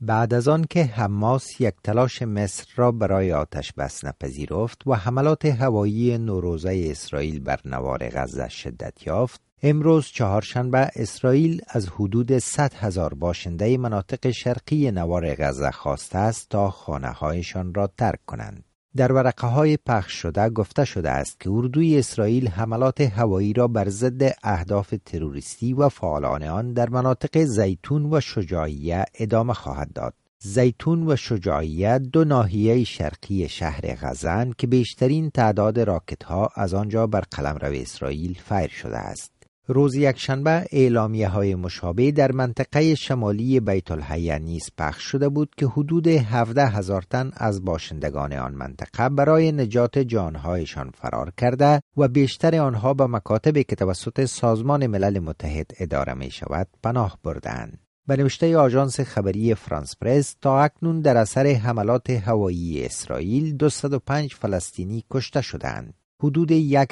بعد از آن که حماس یک تلاش مصر را برای آتش بس نپذیرفت و حملات هوایی نوروزه اسرائیل بر نوار غزه شدت یافت، امروز چهارشنبه اسرائیل از حدود 100,000 باشنده مناطق شرقی نوار غزه خواسته است تا خانه‌هایشان را ترک کنند. در ورقه‌های پخش شده گفته شده است که اردوی اسرائیل حملات هوایی را بر ضد اهداف تروریستی و فعالان آن در مناطق زیتون و شجاعیه ادامه خواهد داد. زیتون و شجاعیه دو ناحیه شرقی شهر غزه که بیشترین تعداد راکت‌ها از آنجا بر قلمرو اسرائیل فایر شده است. روز یکشنبه اعلامیه‌های مشابه در منطقه شمالی بیت الحیه نیز پخش شده بود که حدود 17,000 تن از باشندگان آن منطقه برای نجات جانهایشان فرار کرده و بیشتر آنها به مکاتبی که توسط سازمان ملل متحد اداره می شود پناه بردند. به نوشته آژانس خبری فرانس پرس، تا اکنون در اثر حملات هوایی اسرائیل 205 فلسطینی کشته شدند. حدود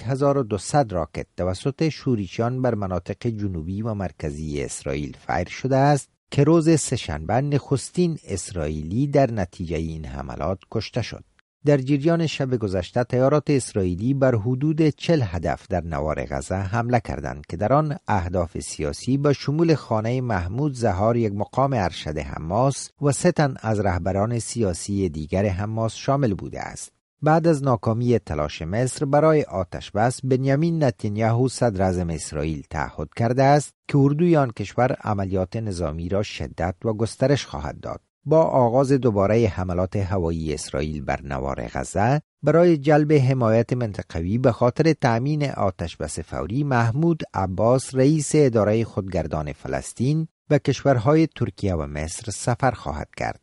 1200 راکت توسط شوریچیان بر مناطق جنوبی و مرکزی اسرائیل فایر شده است که روز سه‌شنبه نخستین اسرائیلی در نتیجه این حملات کشته شد. در جریان شب گذشته طیارات اسرائیلی بر حدود 40 هدف در نوار غزه حمله کردند که در آن اهداف سیاسی به شمول خانه محمود زهار، یک مقام ارشد حماس، و 3 تن از رهبران سیاسی دیگر حماس شامل بوده است. بعد از ناکامی تلاش مصر برای آتش بس، بنیامین نتانیاهو صدر اعظم اسرائیل تعهد کرده است که اردوی آن کشور عملیات نظامی را شدت و گسترش خواهد داد. با آغاز دوباره حملات هوایی اسرائیل بر نوار غزه برای جلب حمایت منطقوی به خاطر تأمین آتش بس فوری، محمود عباس رئیس اداره خودگردان فلسطین به کشورهای ترکیه و مصر سفر خواهد کرد.